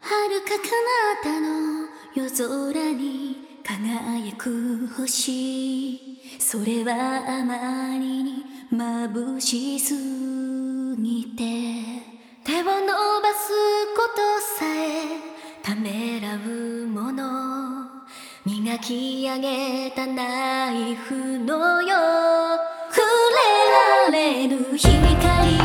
遥か彼方の夜空に輝く星、それはあまりに眩しすぎて手を伸ばすことさえためらうもの、磨き上げたナイフのよう触れられる光、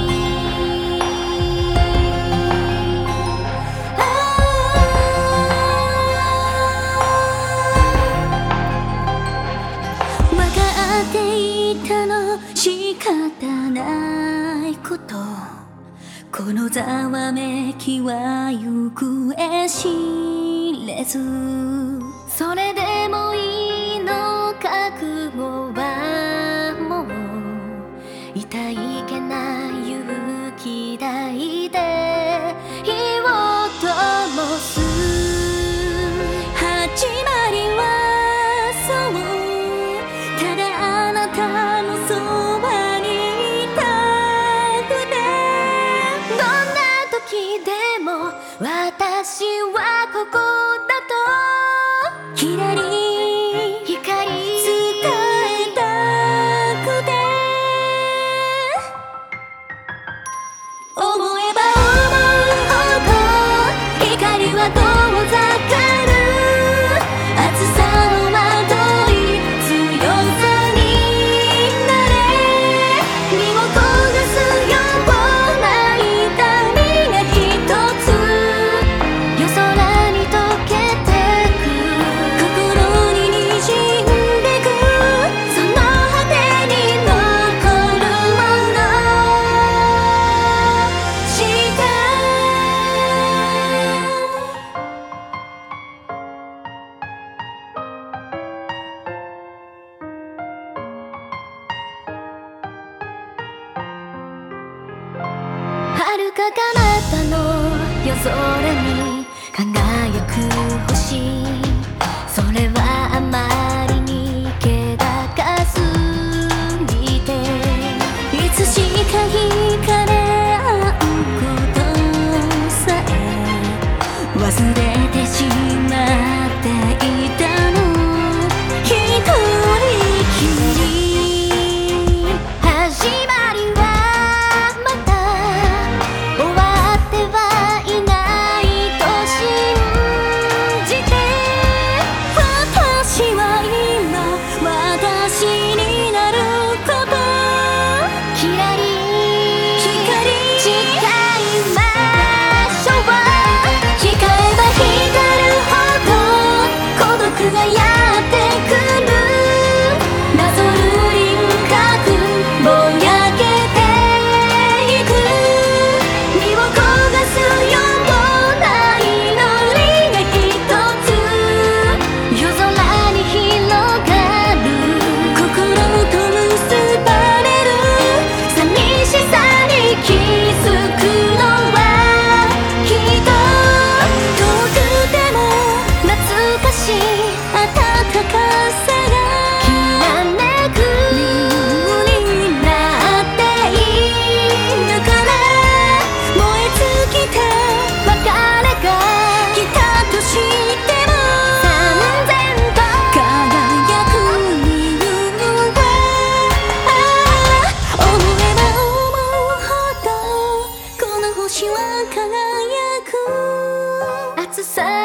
仕方ないこと、このざわめきは行方知れず、それでもいいの覚悟はもう痛いけな勇気抱いて火を灯す。始まりはそうただあなたのそばにいたくて、どんな時でも私はここだときらり光伝えたくて、思えば思うほど光は遠ざかる、熱さをまとい強さになれ、身を焦がすような痛みが一つ夜空に溶けてく、心ににじんでく、その果てに残るものした遥か彼方の夜空に輝く星、それはあまりに気高すぎていつしか惹かれ合うことさえ忘れてしまっていたの、一人きり。始まりはまた終わってはいないと信じて、私は今私になること、きらり光誓いましょう。光えば光るほど孤独がやってくる、なぞる輪郭ぼやけていく、身を焦がすような祈りが一つ夜空に広がる、心と結ばれる寂しさに気づくのはきっと遠くても懐かしい温かさがきらめくになっているから、燃え尽きて別れが来たとしても三千と輝く理由は、思えば思うほどこの星は輝く、熱さ